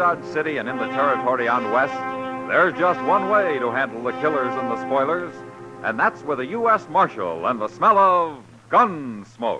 Dodge City and in the territory on west, there's just one way to handle the killers and the spoilers, and that's with a U.S. Marshal and the smell of gun smoke.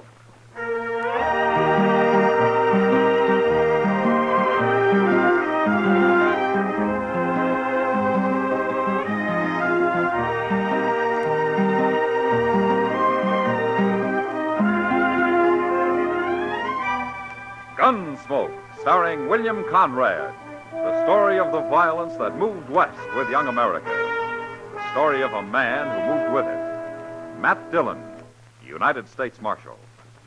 Gunsmoke, starring William Conrad. The story of the violence that moved west with young America. The story of a man who moved with it. Matt Dillon, United States Marshal.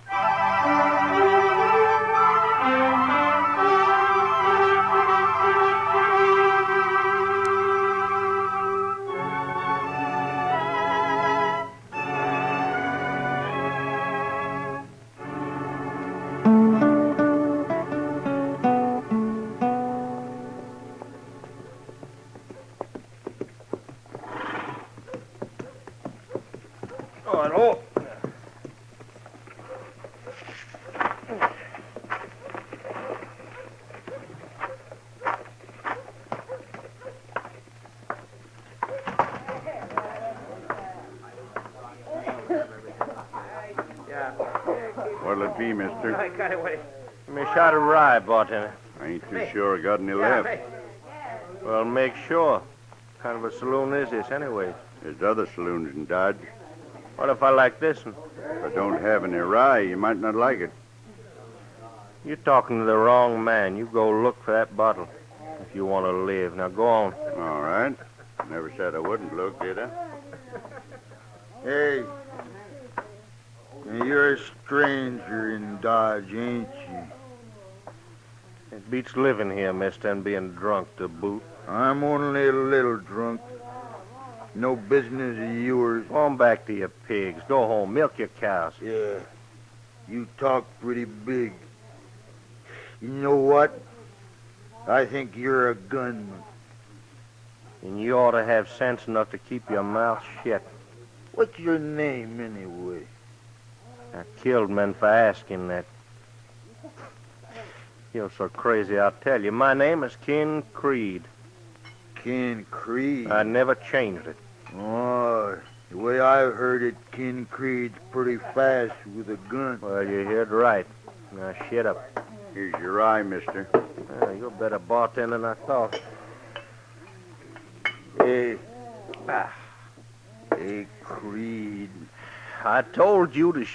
What'll it be, mister? I got away. Give me a shot of rye, bartender. I ain't too sure I got any left. Well, make sure. What kind of a saloon is this, anyway? There's other saloons in Dodge. What if I like this one? If I don't have any rye, you might not like it. You're talking to the wrong man. You go look for that bottle if you want to live. Now, go on. All right. Never said I wouldn't look, did I? Hey, you're a stranger in Dodge, ain't you? It beats living here, mister, and being drunk to boot. I'm only a little drunk. No business of yours. Go on back to your pigs. Go home. Milk your cows. Yeah, you talk pretty big. You know what? I think you're a gunman. And you ought to have sense enough to keep your mouth shut. What's your name, anyway? I killed men for asking that. You're so crazy, I'll tell you. My name is Ken Creed. Ken Creed? I never changed it. Oh, the way I've heard it, Ken Creed's pretty fast with a gun. Well, you heard right. Now, shut up. Here's your rye, mister. You're a better bartender than I thought. Hey. Hey, Creed. I told you to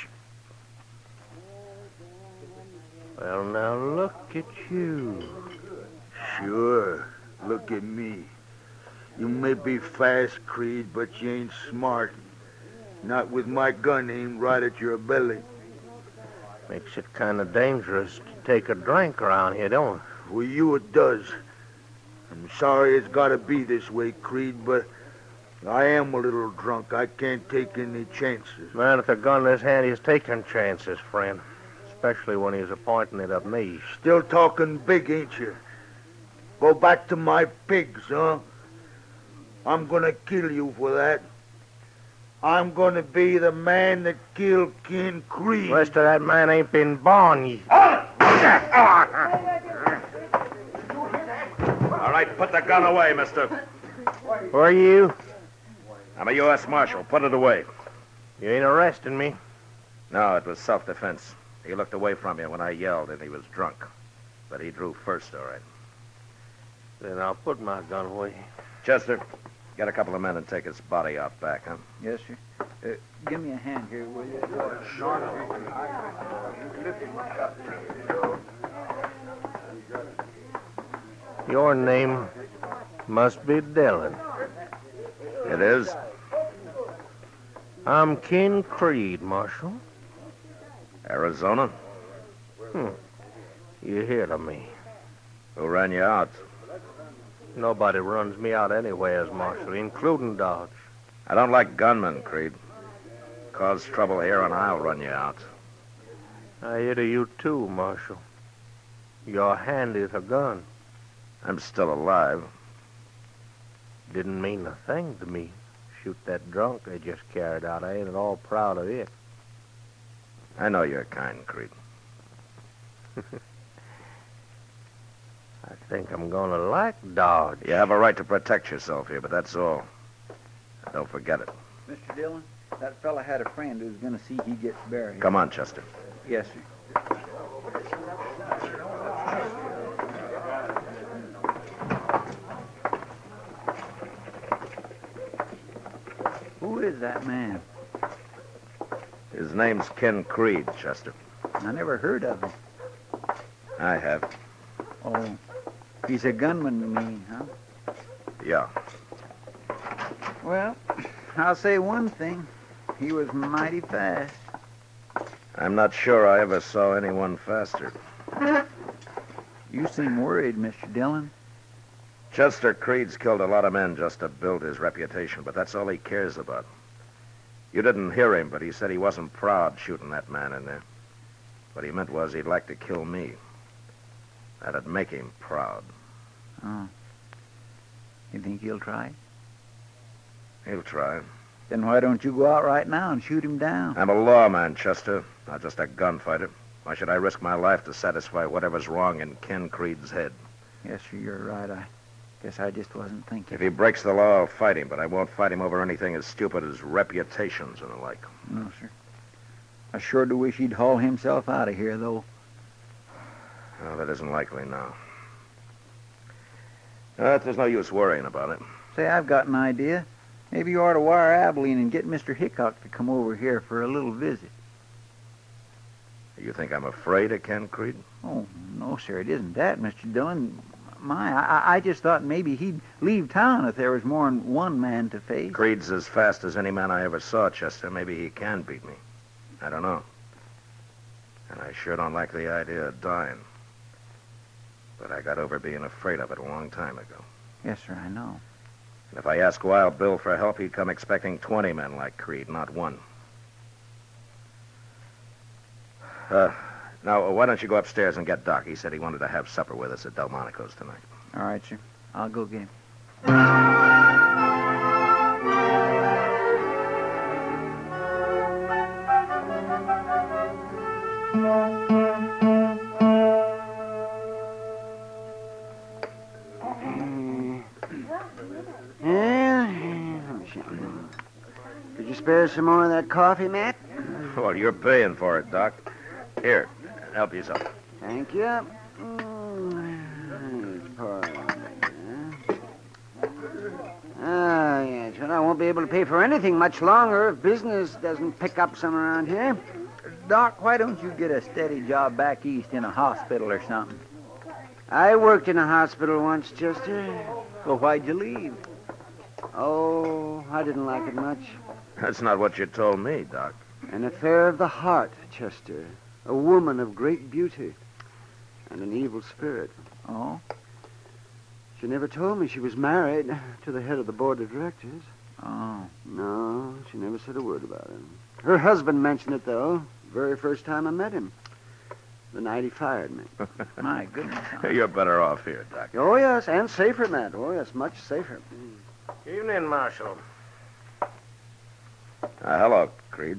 Well, now, look at you. Sure. Look at me. You may be fast, Creed, but you ain't smart. Not with my gun aimed right at your belly. Makes it kind of dangerous to take a drink around here, don't it? For you it does. I'm sorry it's got to be this way, Creed, but I am a little drunk. I can't take any chances. Man, with a gun in his hand, he's taking chances, friend. Especially when he's pointing it at me. Still talking big, ain't you? Go back to my pigs, huh? I'm gonna kill you for that. I'm gonna be the man that killed Ken Creed. The rest of that man ain't been born yet. All right, put the gun away, mister. Who are you? I'm a U.S. Marshal. Put it away. You ain't arresting me. No, it was self-defense. He looked away from you when I yelled, and he was drunk. But he drew first, all right. Then I'll put my gun away. Chester, get a couple of men and take his body out back, huh? Yes, sir. Give me a hand here, will you? Your name must be Dillon. It is? I'm Ken Creed, Marshal. Arizona? You heard of me. Who ran you out? Nobody runs me out anywhere as Marshal, including Dodge. I don't like gunmen, Creed. Cause trouble here and I'll run you out. I hear to you too, Marshal. Your hand is a gun. I'm still alive. Didn't mean a thing to me. Shoot that drunk they just carried out. I ain't at all proud of it. I know you're kind, Creed. I think I'm gonna like Dodge. You have a right to protect yourself here, but that's all. And don't forget it. Mr. Dillon, that fella had a friend who's going to see he gets buried. Come on, Chester. Yes, sir. Who is that man? His name's Ken Creed, Chester. I never heard of him. I have. Oh, he's a gunman, you mean, huh? Yeah. Well, I'll say one thing. He was mighty fast. I'm not sure I ever saw anyone faster. You seem worried, Mr. Dillon. Chester Creed's killed a lot of men just to build his reputation, but that's all he cares about. You didn't hear him, but he said he wasn't proud shooting that man in there. What he meant was he'd like to kill me. That'd make him proud. Oh. You think he'll try? He'll try. Then why don't you go out right now and shoot him down? I'm a lawman, Chester, not just a gunfighter. Why should I risk my life to satisfy whatever's wrong in Ken Creed's head? Yes, sir, you're right. I guess I just wasn't thinking. If he breaks the law, I'll fight him, but I won't fight him over anything as stupid as reputations and the like. No, sir. I sure do wish he'd haul himself out of here, though. Well, that isn't likely now. There's no use worrying about it. Say, I've got an idea. Maybe you ought to wire Abilene and get Mr. Hickok to come over here for a little visit. You think I'm afraid of Ken Creed? Oh, no, sir, it isn't that, Mr. Dillon. I just thought maybe he'd leave town if there was more than one man to face. Creed's as fast as any man I ever saw, Chester. Maybe he can beat me. I don't know. And I sure don't like the idea of dying. But I got over being afraid of it a long time ago. Yes, sir, I know. And if I asked Wild Bill for help, he'd come expecting 20 men like Creed, not one. Now, why don't you go upstairs and get Doc? He said he wanted to have supper with us at Delmonico's tonight. All right, sir. I'll go get him. Could you spare some more of that coffee, Matt? Well, you're paying for it, Doc. Here, help yourself. Thank you. Yes. Well, I won't be able to pay for anything much longer if business doesn't pick up some around here. Doc, why don't you get a steady job back east in a hospital or something? I worked in a hospital once, Chester. Well, why'd you leave? Oh, I didn't like it much. That's not what you told me, Doc. An affair of the heart, Chester. A woman of great beauty and an evil spirit. Oh? She never told me she was married to the head of the board of directors. Oh. No, she never said a word about him. Her husband mentioned it, though, very first time I met him. The night he fired me. My goodness. You're better off here, Doc. Oh, yes, and safer, Matt. Oh, yes, much safer. Evening, Marshal. Hello, Creed.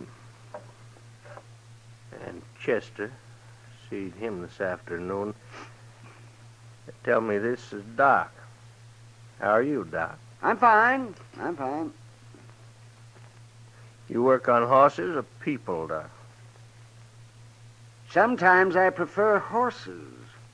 And Chester. Seed him this afternoon. Tell me, this is Doc. How are you, Doc? I'm fine. You work on horses or people, Doc? Sometimes I prefer horses.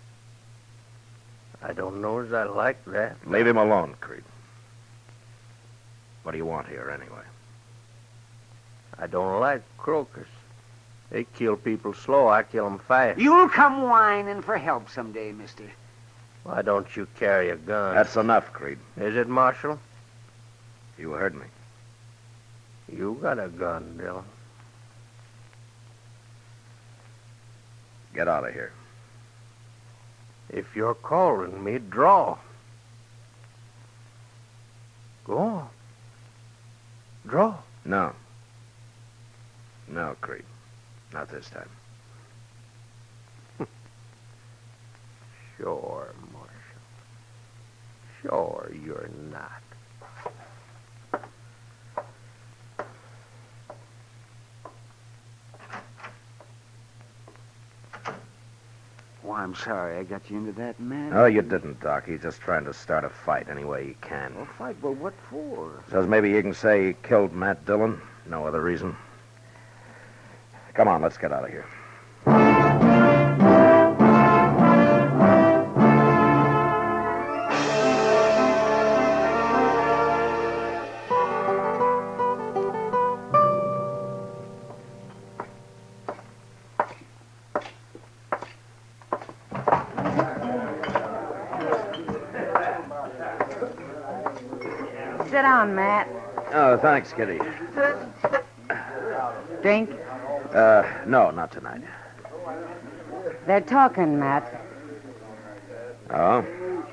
I don't know as I like that. Leave him alone, Creed. What do you want here, anyway? I don't like croakers. They kill people slow. I kill them fast. You'll come whining for help someday, mister. Why don't you carry a gun? That's enough, Creed. Is it, Marshal? You heard me. You got a gun, Dillon. Get out of here. If you're calling me, draw. Go on. Draw. No. No, Creed. Not this time. Sure, Marshal. Sure you're not. Oh, I'm sorry I got you into that, man. No, you didn't, Doc. He's just trying to start a fight any way he can. Well, fight? Well, what for? Says maybe you can say he killed Matt Dillon. No other reason. Come on, let's get out of here. Sit down, Matt. Oh, thanks, Kitty. Drink? No, not tonight. They're talking, Matt. Oh?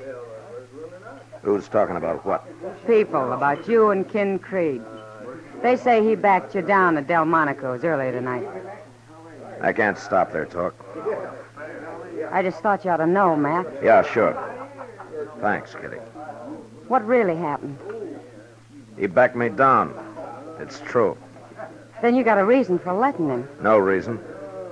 Who's talking about what? People about you and Ken Creed. They say he backed you down at Delmonico's earlier tonight. I can't stop their talk. I just thought you ought to know, Matt. Yeah, sure. Thanks, Kitty. What really happened? He backed me down. It's true. Then you got a reason for letting him. No reason.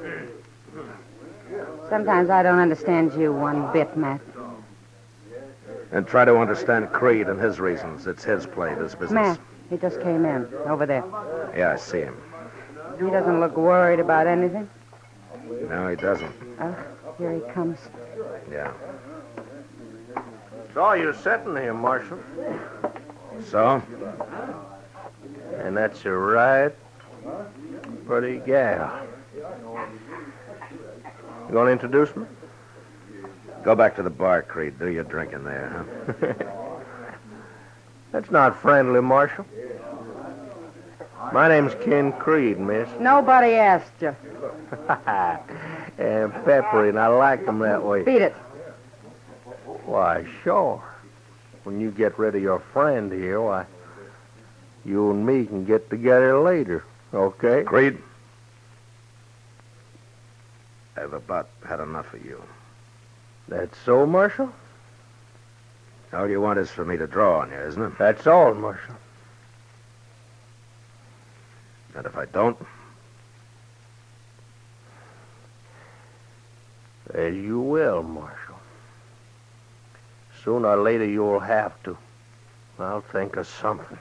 Sometimes I don't understand you one bit, Matt. And try to understand Creed and his reasons. It's his play, this business. Matt, he just came in, over there. Yeah, I see him. He doesn't look worried about anything. No, he doesn't. Oh, here he comes. Yeah. Saw you sitting here, Marshal. So? And that's a right pretty gal. You gonna introduce me? Go back to the bar, Creed. Do your drinking there, huh? That's not friendly, Marshal. My name's Ken Creed, miss. Nobody asked you. And peppery, and I like them that way. Beat it. Why, sure. When you get rid of your friend here, why, you and me can get together later, okay? Creed? I've about had enough of you. That's so, Marshal? All you want is for me to draw on you, isn't it? That's all, Marshal. And if I don't? As you will, Marshal. Sooner or later you'll have to. I'll think of something.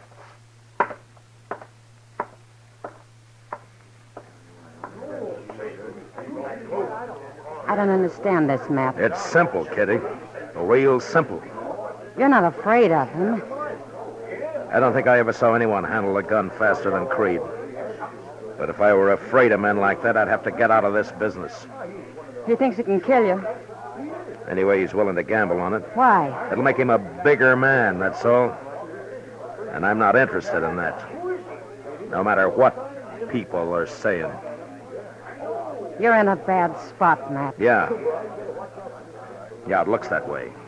I don't understand this, Matt. It's simple, Kitty. Real simple. You're not afraid of him. I don't think I ever saw anyone handle a gun faster than Creed. But if I were afraid of men like that, I'd have to get out of this business. He thinks he can kill you. Anyway, he's willing to gamble on it. Why? It'll make him a bigger man, that's all. And I'm not interested in that. No matter what people are saying. You're in a bad spot, Matt. Yeah. Yeah, it looks that way.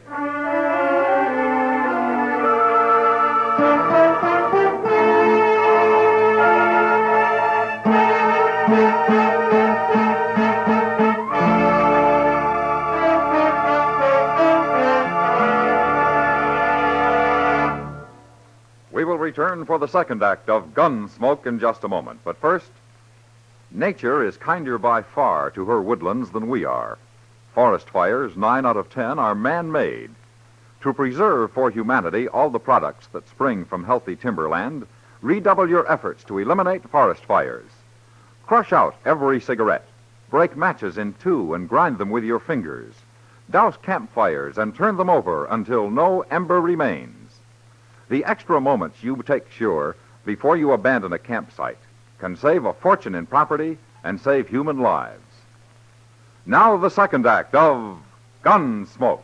We will return for the second act of Gunsmoke in just a moment. But first, nature is kinder by far to her woodlands than we are. Forest fires, 9 out of 10, are man-made. To preserve for humanity all the products that spring from healthy timberland, redouble your efforts to eliminate forest fires. Crush out every cigarette. Break matches in two and grind them with your fingers. Douse campfires and turn them over until no ember remains. The extra moments you take sure before you abandon a campsite can save a fortune in property and save human lives. Now the second act of Gunsmoke.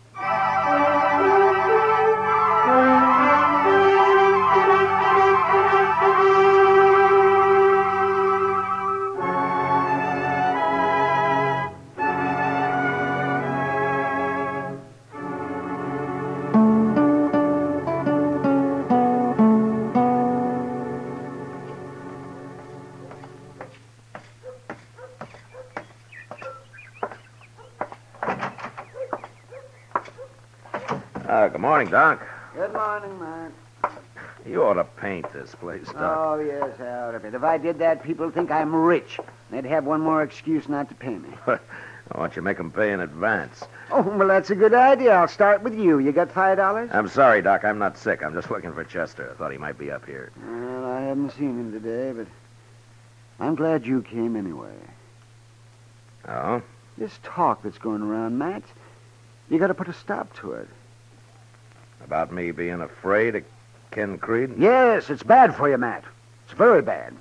Good morning, Doc. Good morning, man. You ought to paint this place, Doc. Oh, yes, out of it. If I did that, people think I'm rich. They'd have one more excuse not to pay me. Well, Why don't you make 'em pay in advance? Oh, well, that's a good idea. I'll start with you. You got $5? I'm sorry, Doc. I'm not sick. I'm just looking for Chester. I thought he might be up here. Well, I haven't seen him today, but I'm glad you came anyway. Oh? This talk that's going around, Matt, you got to put a stop to it. About me being afraid of Ken Creed? Yes, it's bad for you, Matt. It's very bad.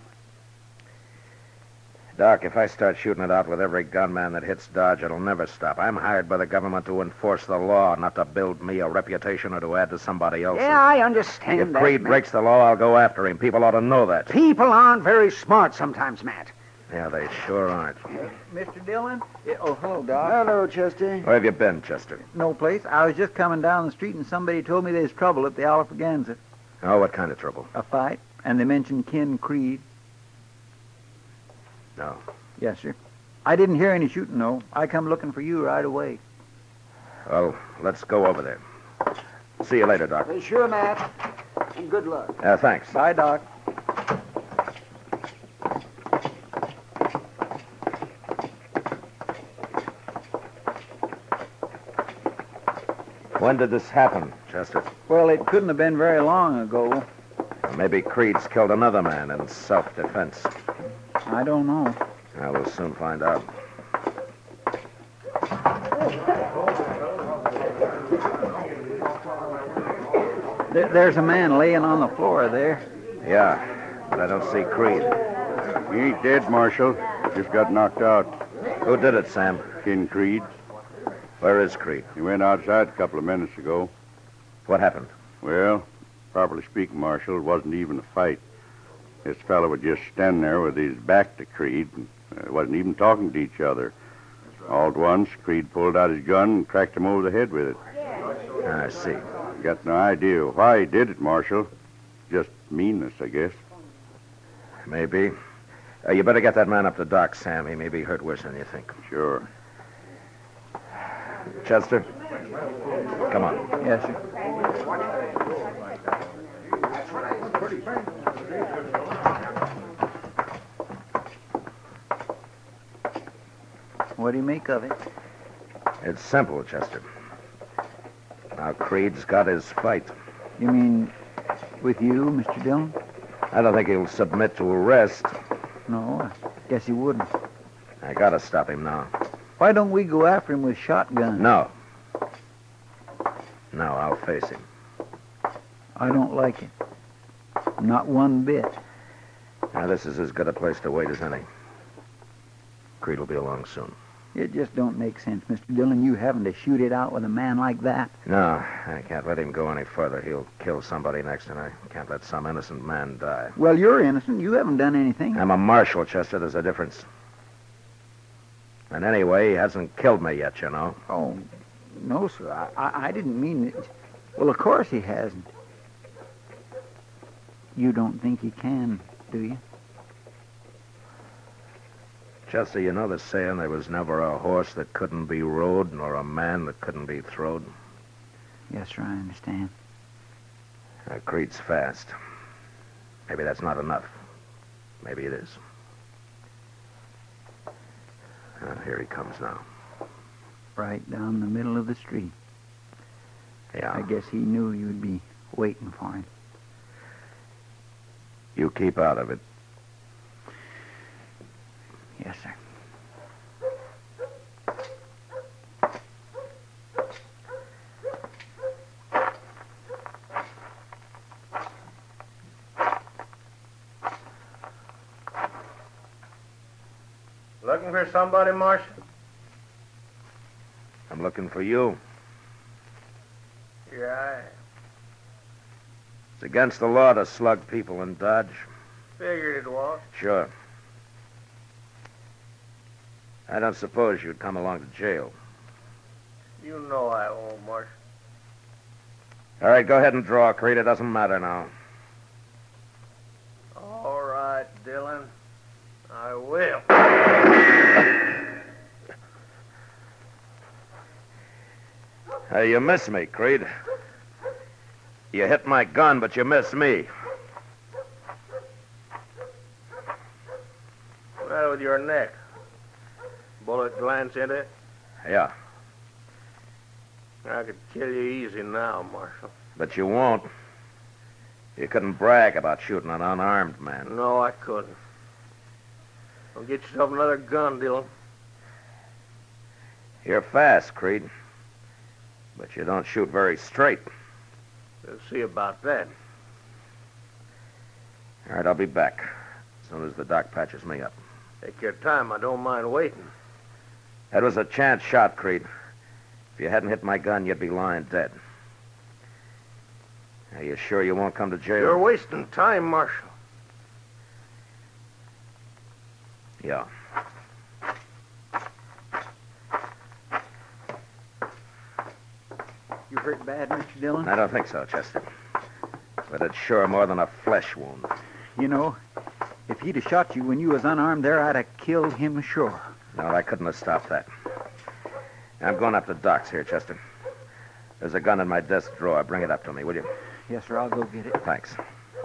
Doc, if I start shooting it out with every gunman that hits Dodge, it'll never stop. I'm hired by the government to enforce the law, not to build me a reputation or to add to somebody else's. Yeah, I understand If that, Creed Matt. breaks the law, I'll go after him. People ought to know that. People aren't very smart sometimes, Matt. Yeah, they sure aren't. Mr. Dillon? Oh, hello, Doc. Hello, Chester. Where have you been, Chester? No place. I was just coming down the street and somebody told me there's trouble at the Alfraganza. Oh, what kind of trouble? A fight. And they mentioned Ken Creed. No. Yes, sir. I didn't hear any shooting, though. I come looking for you right away. Well, let's go over there. See you later, Doc. Sure, Matt. And good luck. Thanks. Bye, Doc. When did this happen, Chester? Well, it couldn't have been very long ago. Maybe Creed's killed another man in self-defense. I don't know. We'll soon find out. There's a man laying on the floor there. Yeah, but I don't see Creed. He ain't dead, Marshal. Just got knocked out. Who did it, Sam? Ken Creed. Where is Creed? He went outside a couple of minutes ago. What happened? Well, properly speaking, Marshal, it wasn't even a fight. This fellow was just standing there with his back to Creed and wasn't even talking to each other. All at once, Creed pulled out his gun and cracked him over the head with it. I see. Got no idea why he did it, Marshal. Just meanness, I guess. Maybe. You better get that man up to Doc, Sam. He may be hurt worse than you think. Sure. Chester, come on. Yes, sir. What do you make of it? It's simple, Chester. Now, Creed's got his fight. You mean with you, Mr. Dillon? I don't think he'll submit to arrest. No, I guess he wouldn't. I gotta stop him now. Why don't we go after him with shotguns? No. No, I'll face him. I don't like it. Not one bit. Now, this is as good a place to wait as any. Creed will be along soon. It just don't make sense, Mr. Dillon, you having to shoot it out with a man like that. No, I can't let him go any further. He'll kill somebody next, and I can't let some innocent man die. Well, you're innocent. You haven't done anything. I'm a marshal, Chester. There's a difference. And anyway, he hasn't killed me yet, you know. Oh, no, sir. I didn't mean it. Well, of course he hasn't. You don't think he can, do you? Chester, you know the saying, there was never a horse that couldn't be rode, nor a man that couldn't be throwed? Yes, sir, I understand. Creed's fast. Maybe that's not enough. Maybe it is. Here he comes now. Right down the middle of the street. Yeah. I guess he knew you'd be waiting for him. You keep out of it. Yes, sir. Looking for somebody, Marshal? I'm looking for you. Yeah, I It's against the law to slug people in Dodge. figured it was. Sure. I don't suppose you'd come along to jail. You know I won't, Marshal. All right, go ahead and draw, Creed. It doesn't matter now. All right, Dillon. I will. You miss me, Creed. You hit my gun, but you miss me. What's the matter with your neck? Bullet glance into it? Yeah, I could kill you easy now, Marshal. but you won't. You couldn't brag about shooting an unarmed man. No, I couldn't. Well, get yourself another gun, Dillon. You're fast, Creed. But you don't shoot very straight. We'll see about that. All right, I'll be back as soon as the doc patches me up. Take your time. I don't mind waiting. That was a chance shot, Creed. If you hadn't hit my gun, you'd be lying dead. Are you sure you won't come to jail? You're wasting time, Marshal. Yeah. You hurt bad, Mr. Dillon? I don't think so, Chester. But it's sure more than a flesh wound. You know, if he'd have shot you when you was unarmed there, I'd have killed him sure. No, I couldn't have stopped that. I'm going up to Doc's here, Chester. There's a gun in my desk drawer. Bring it up to me, will you? Yes, sir, I'll go get it. Thanks.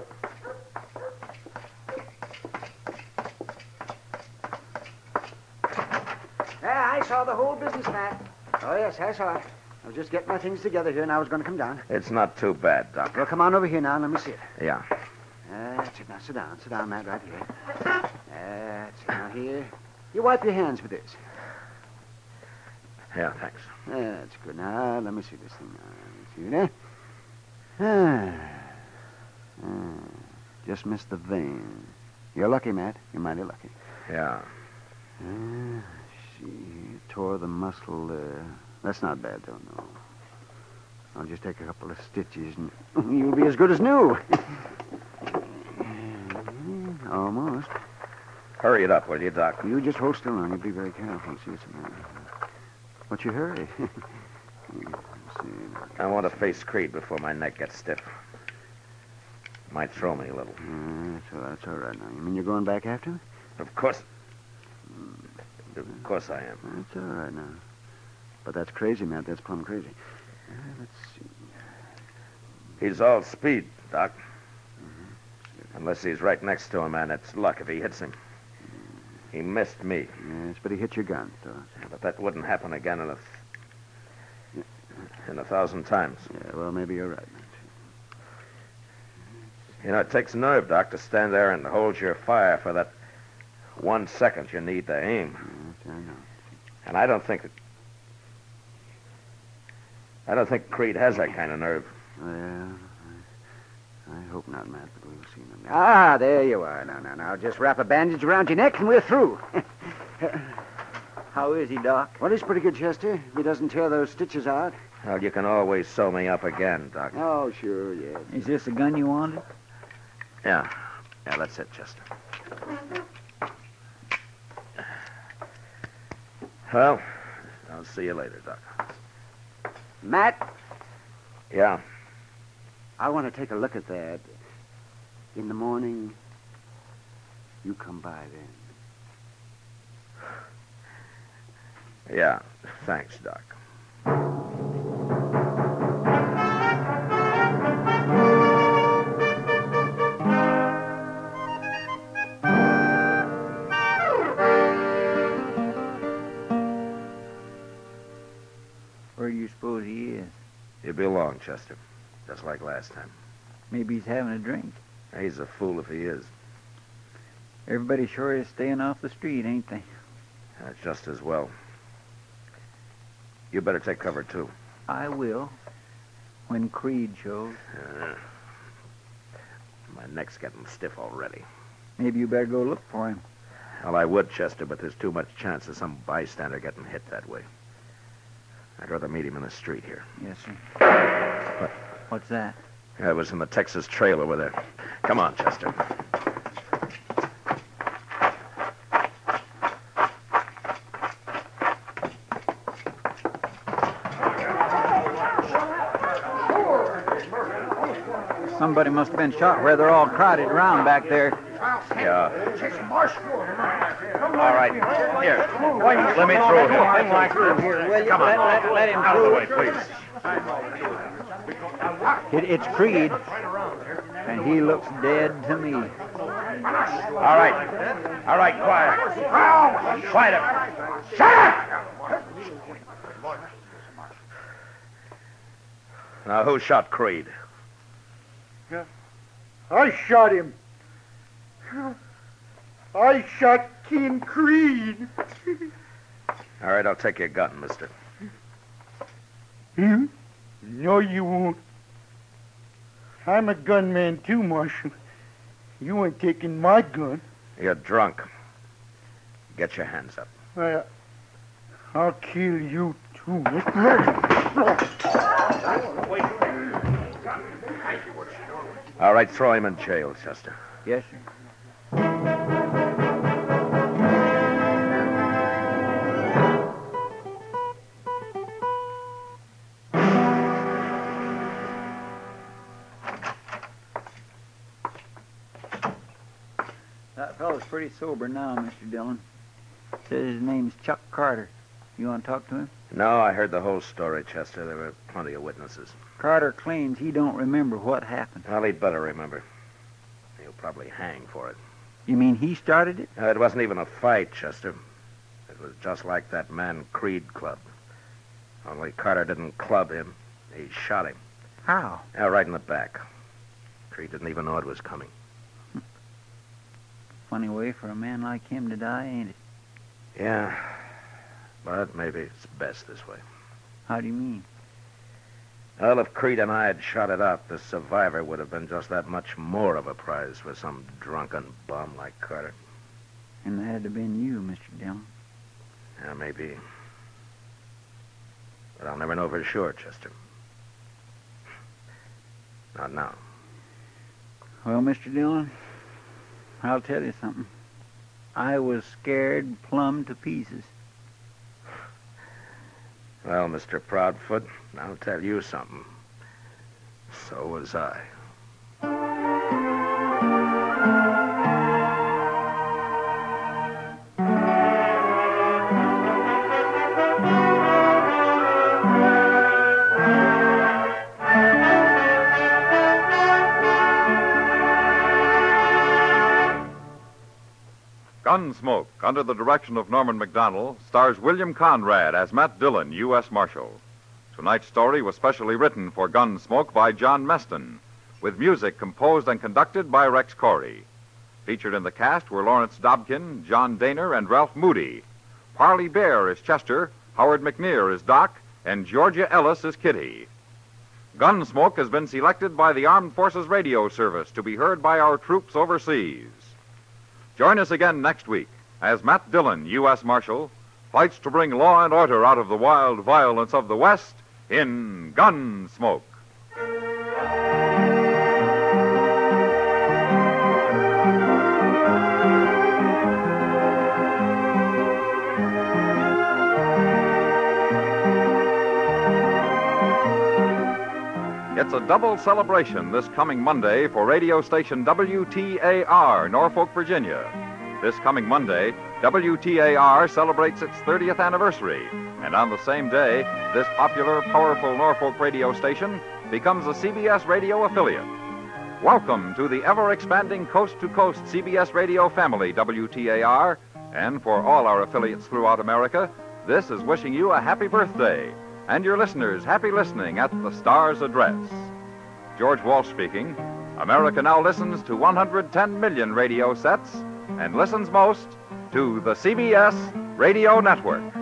Yeah, I saw the whole business, Matt. Oh, yes, I saw it. I was just getting my things together here, and I was going to come down. It's not too bad, Doc. Well, come on over here now and let me see it. Yeah. That's it. Now, sit down. Sit down, Matt, right here. That's it. Now, here. You wipe your hands with this. Yeah, thanks. That's good. Now, let me see this thing. Now, let me see there. Just missed the vein. You're lucky, Matt. You're mighty lucky. Yeah. She tore the muscle there. That's not bad, though, no. I'll just take a couple of stitches and you'll be as good as new. Almost. Hurry it up, will you, Doc? You just hold still on. You be very careful. See what's the matter. What's your hurry? Let's see. I want to face Creed before my neck gets stiff. Might throw me a little. That's all right now. You mean you're going back after him? Of course. Of course I am. That's all right now. But that's crazy, Matt. That's plumb crazy. Let's see. He's all speed, Doc. Unless he's right next to him, and it's luck if he hits him. He missed me. Yes, but he hit your gun, so. But that wouldn't happen again in 1,000 times. Yeah, well, maybe you're right, Matt. You know, it takes nerve, Doc, to stand there and hold your fire for that 1 second you need to aim. Yes, I know. And I don't think Creed has that kind of nerve. Well, I hope not, Matt, but we'll see. Ah, there you are. Now. Just wrap a bandage around your neck and we're through. How is he, Doc? Well, he's pretty good, Chester. If he doesn't tear those stitches out. Well, you can always sew me up again, Doc. Oh, sure, yes. Is this the gun you wanted? Yeah, that's it, Chester. Well, I'll see you later, Doc. Matt, Yeah? I want to take a look at that. In the morning, you come by then. Yeah, thanks, Doc. Where do you suppose he is? He'll be along, Chester. Just like last time. Maybe he's having a drink. He's a fool if he is. Everybody sure is staying off the street, ain't they? That's just as well. You better take cover, too. I will. When Creed shows. My neck's getting stiff already. Maybe you better go look for him. Well, I would, Chester, but there's too much chance of some bystander getting hit that way. I'd rather meet him in the street here. Yes, sir. What? What's that? I was in the Texas Trail over there. Come on, Chester. Somebody must have been shot where they're all crowded around back there. Yeah. All right. Here. Let me through him. Come on. Let him Out of the way, please. It's Creed, and he looks dead to me. All right. All right, quiet. Quiet up. Shut up! Now, who shot Creed? I shot him. I shot Ken Creed. All right, I'll take your gun, mister. No, you won't. I'm a gunman too, Marshal. You ain't taking my gun. You're drunk. Get your hands up. I'll kill you too. All right, throw him in jail, Chester. Yes, sir. That fellow's pretty sober now, Mr. Dillon. Says his name's Chuck Carter. You want to talk to him? No, I heard the whole story, Chester. There were plenty of witnesses. Carter claims he don't remember what happened. Well, he'd better remember. He'll probably hang for it. You mean he started it? It wasn't even a fight, Chester. It was just like that man Creed clubbed. Only Carter didn't club him. He shot him. How? Yeah, right in the back. Creed didn't even know it was coming. Funny way for a man like him to die, ain't it? Yeah, but maybe it's best this way. How do you mean? Well, if Creed and I had shot it out, the survivor would have been just that much more of a prize for some drunken bum like Carter. And that'd have been you, Mr. Dillon. Yeah, maybe. But I'll never know for sure, Chester. Not now. Well, Mr. Dillon, I'll tell you something. I was scared plumb to pieces. Well, Mr. Proudfoot, I'll tell you something. So was I. Gunsmoke, under the direction of Norman Macdonnell, stars William Conrad as Matt Dillon, U.S. Marshal. Tonight's story was specially written for Gunsmoke by John Meston, with music composed and conducted by Rex Corey. Featured in the cast were Lawrence Dobkin, John Daner, and Ralph Moody. Parley Bear is Chester, Howard McNear is Doc, and Georgia Ellis is Kitty. Gunsmoke has been selected by the Armed Forces Radio Service to be heard by our troops overseas. Join us again next week as Matt Dillon, U.S. Marshal, fights to bring law and order out of the wild violence of the West in Gunsmoke. It's a double celebration this coming Monday for radio station WTAR, Norfolk, Virginia. This coming Monday, WTAR celebrates its 30th anniversary, and on the same day, this popular, powerful Norfolk radio station becomes a CBS radio affiliate. Welcome to the ever-expanding coast-to-coast CBS radio family, WTAR, and for all our affiliates throughout America, this is wishing you a happy birthday. And your listeners, happy listening at the Star's address. George Walsh speaking. America now listens to 110 million radio sets and listens most to the CBS Radio Network.